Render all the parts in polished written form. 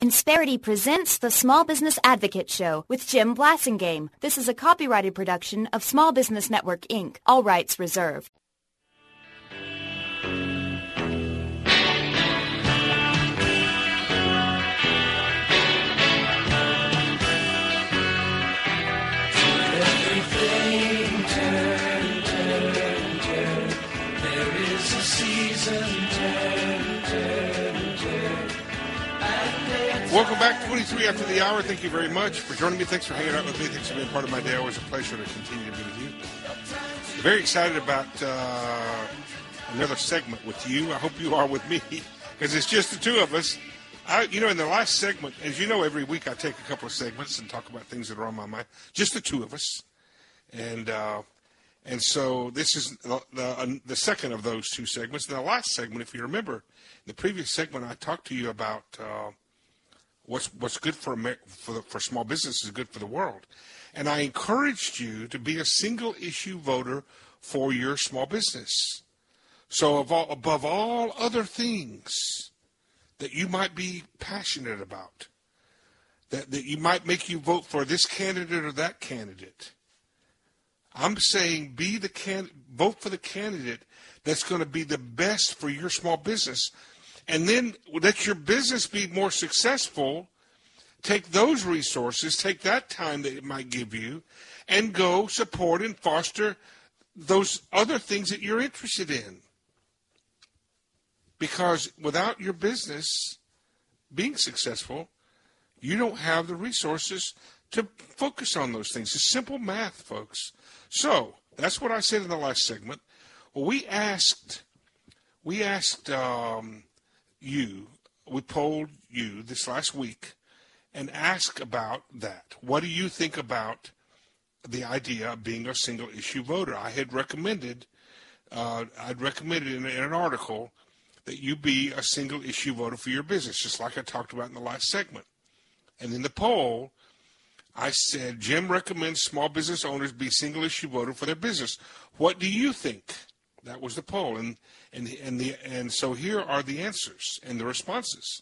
Insperity presents the Small Business Advocate Show with Jim Blasingame. This is a copyrighted production of Small Business Network, Inc., all rights reserved. Everything turn, turn, turn. There is a season, turn, turn, turn. Welcome back, 23 after the hour. Thank you very much for joining me. Thanks for hanging out with me. Thanks for being part of my day. Always a pleasure to continue to be with you. Very excited about another segment with you. I hope you are with me because it's just the two of us. In the last segment, as you know, every week I take a couple of segments and talk about things that are on my mind. Just the two of us. And so this is the second of those two segments. In the last segment, if you remember, in the previous segment, I talked to you about what's good for small business is good for the world. And I encouraged you to be a single-issue voter for your small business. So above all other things that you might be passionate about, that you might make you vote for this candidate or that candidate, I'm saying vote for the candidate that's going to be the best for your small business. And then let your business be more successful. Take those resources, take that time that it might give you, and go support and foster those other things that you're interested in. Because without your business being successful, you don't have the resources to focus on those things. It's simple math, folks. So that's what I said in the last segment. Well, we polled you this last week and asked about that. What do you think about the idea of being a single issue voter? I had recommended, in an article that you be a single issue voter for your business, just like I talked about in the last segment. And in the poll, I said, Jim recommends small business owners be single issue voter for their business. What do you think? That was the poll. And so here are the answers and the responses.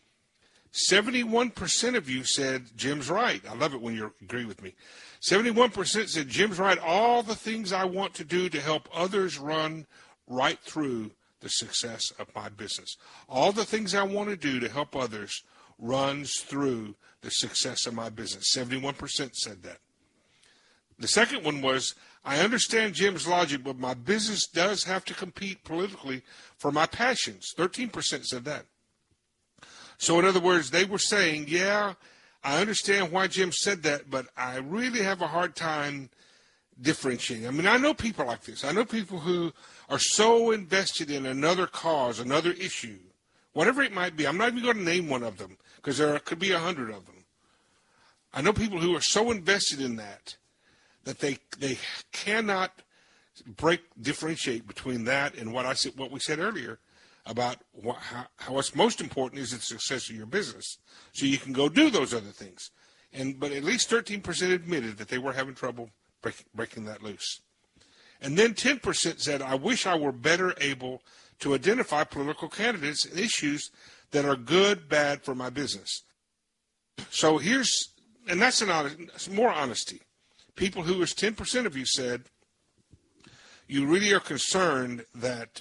71% of you said Jim's right. I love it when you agree with me. 71% said Jim's right. All the things I want to do to help others run right through the success of my business. All the things I want to do to help others runs through the success of my business. 71% said that. The second one was, I understand Jim's logic, but my business does have to compete politically for my passions. 13% said that. So in other words, they were saying, yeah, I understand why Jim said that, but I really have a hard time differentiating. I mean, I know people like this. I know people who are so invested in another cause, another issue, whatever it might be. I'm not even going to name one of them because there could be 100 of them. I know people who are so invested in that they cannot differentiate between that and what we said earlier about how what's most important is the success of your business. So you can go do those other things. But at least 13% admitted that they were having trouble breaking that loose. And then 10% said, I wish I were better able to identify political candidates and issues that are good, bad for my business. So that's more honesty. People who was 10% of you said, you really are concerned that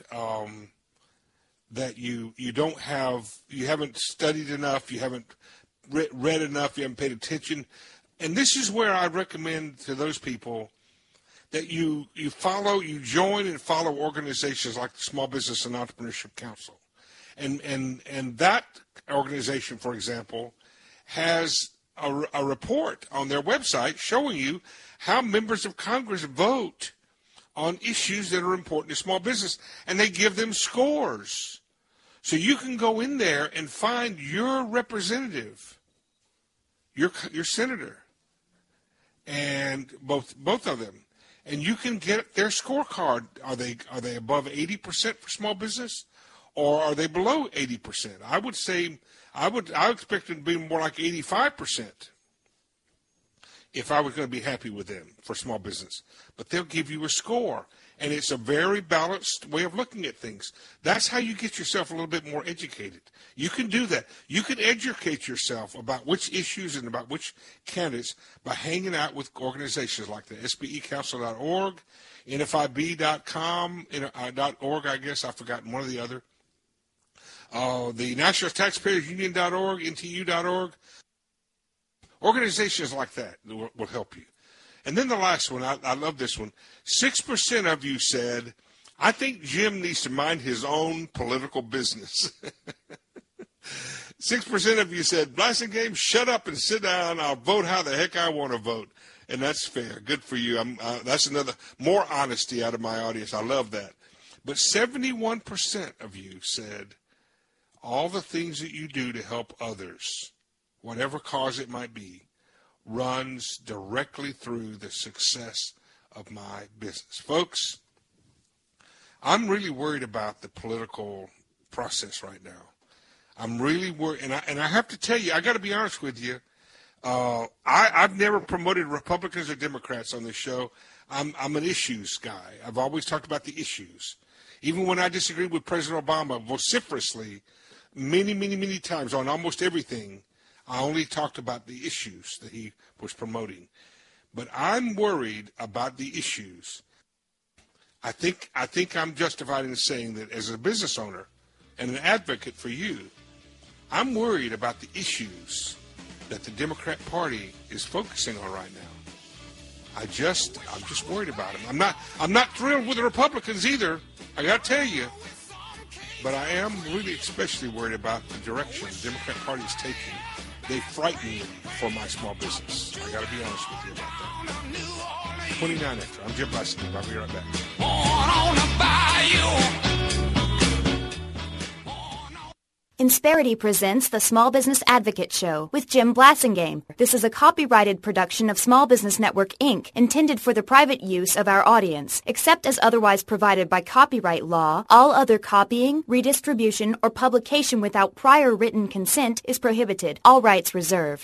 you haven't studied enough, you haven't read enough, you haven't paid attention. And this is where I recommend to those people that you join and follow organizations like the Small Business and Entrepreneurship Council. And that organization, for example, has a report on their website showing you how members of Congress vote on issues that are important to small business, and they give them scores. So you can go in there and find your representative, your senator, and both of them, and you can get their scorecard. Are they above 80% for small business, or are they below 80%? I would say I expect it to be more like 85%. if I was going to be happy with them for small business. But they'll give you a score. And it's a very balanced way of looking at things. That's how you get yourself a little bit more educated. You can do that. You can educate yourself about which issues and about which candidates by hanging out with organizations like the SBEcouncil.org, NFIB.com, .org, I guess. I've forgotten one or the other. The National Taxpayers Union.org, NTU.org. Organizations like that will help you. And then the last one, I love this one. 6% of you said, I think Jim needs to mind his own political business. 6% of you said, Blassingame, shut up and sit down. I'll vote how the heck I want to vote. And that's fair. Good for you. That's another, more honesty out of my audience. I love that. But 71% of you said, all the things that you do to help others, whatever cause it might be, runs directly through the success of my business. Folks, I'm really worried about the political process right now. I'm really worried, and I have to tell you, I got to be honest with you. I've never promoted Republicans or Democrats on this show. I'm an issues guy. I've always talked about the issues. Even when I disagreed with President Obama vociferously, many times on almost everything, I only talked about the issues that he was promoting. But I'm worried about the issues. I think I'm justified in saying that as a business owner and an advocate for you, I'm worried about the issues that the Democrat Party is focusing on right now. I'm just worried about them. I'm not thrilled with the Republicans either, I got to tell you. But I am really especially worried about the direction the Democrat Party is taking. They frighten me for my small business. I got to be honest with you about that. 29 after. I'm Jim Blassingame. I'll be right back. Insperity presents the Small Business Advocate Show with Jim Blassingame. This is a copyrighted production of Small Business Network, Inc., intended for the private use of our audience. Except as otherwise provided by copyright law, all other copying, redistribution, or publication without prior written consent is prohibited. All rights reserved.